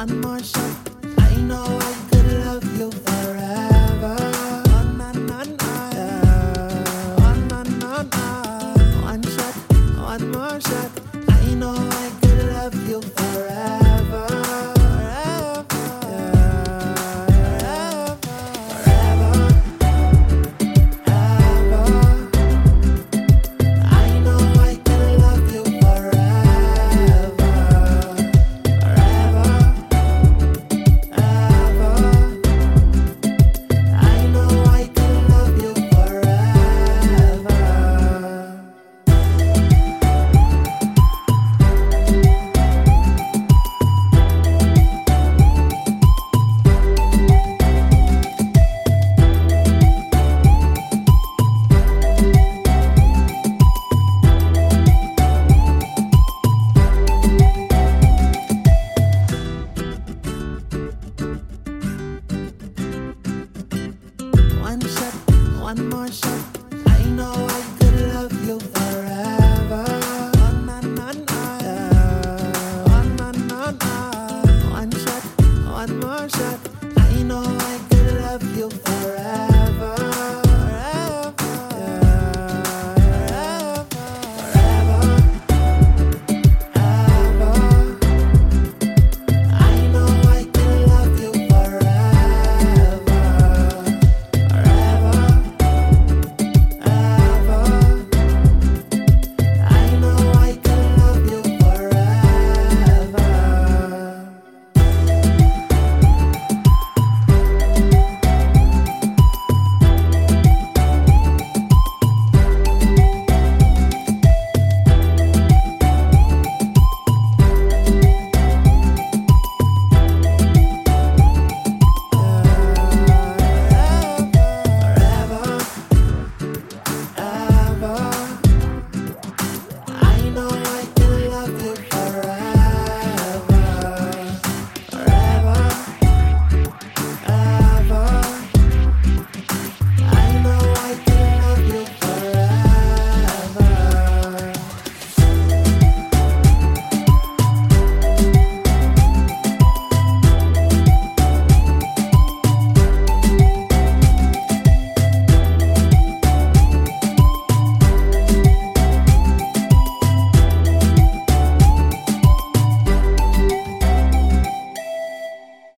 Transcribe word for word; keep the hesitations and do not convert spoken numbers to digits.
one more shot. I know I could love you forever. Oh, na, na, na, yeah. Oh, na, na, na. One shot, one more shot. I know I could love you forever. Forever, yeah. Forever, forever, ever. I know I could love you forever. Forever, ever. I know I could love you forever. One shot, one more shot. I know I